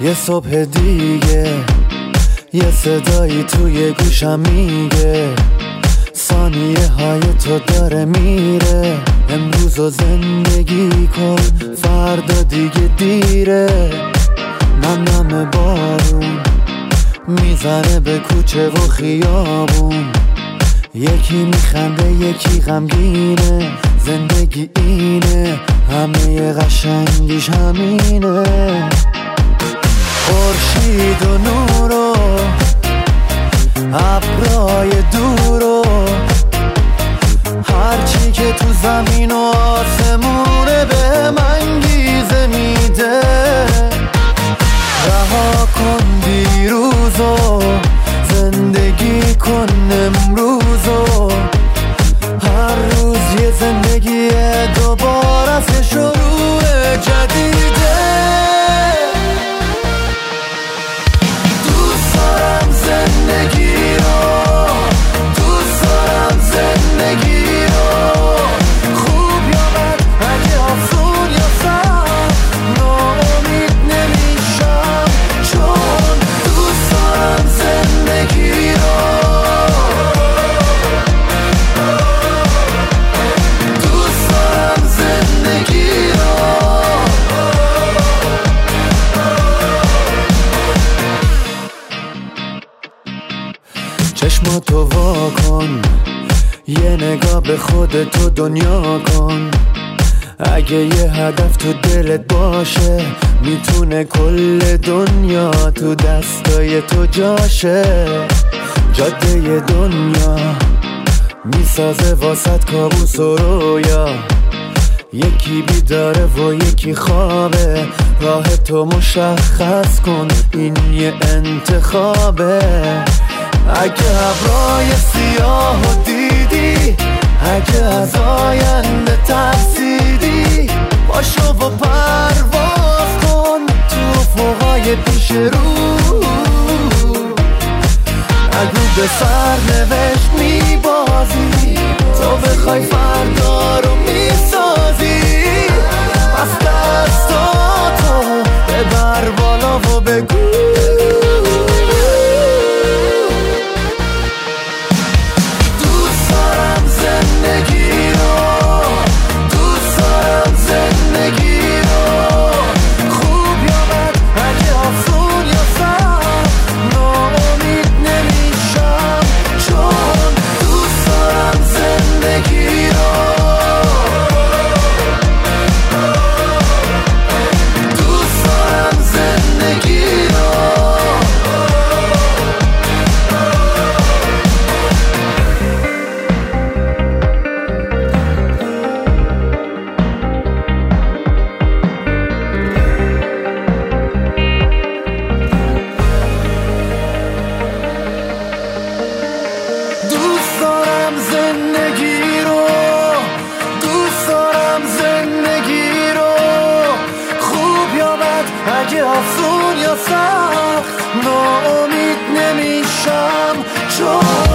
یه صبح دیگه یه صدایی توی گوشم میگه ثانیه های تو داره میره، امروز رو زندگی کن فردا دیگه دیره. نم بارون میزنه به کوچه و خیابون، یکی میخنده یکی غمگینه، زندگی اینه همه قشنگیش همینه. خورشید و نور و ابرای دور و هرچی که تو زمین و آسمونه به من گیزه میده. رها کن دیروزو زندگی کن امروزو، هر روز یه زندگی دوباره از شروع جدیده. دوست دارم زندگی رو، دوست دارم زندگی رو، خوب یا بد اگه آسون یا سخت ناامید نمیشم، چون دوست دارم زندگی رو، دوست دارم زندگی رو. چشماتو وا کن، یه نگاه به خودتو دنیا کن، اگه یه هدف تو دلت باشه میتونه کل دنیا تو دستای تو جاشه. جاده دنیا میسازه واسط کابوس و رویا، یکی بیداره و یکی خوابه، راه تو مشخص کن این یه انتخابه. اگه ابرای سیاه دیدی، اگه از آینده ترسیدی، باشو و پرواز کن تو فوقای پیش رو. اگه به سرنوشت میبازی تو بخوای فردا رو میسازی، پس دستاتو ببر بالا و بگو زندگی رو، دوست دارم زندگی رو، خوب یا بد اگه آسون یا سخت ناامید نمیشم، چون دوست دارم زندگی رو، دوست دارم زندگی رو. دوست دارم زندگی رو، دوست دارم زندگی رو، خوب یا بد اگه آسون یا سخت ناامید نمیشم، چون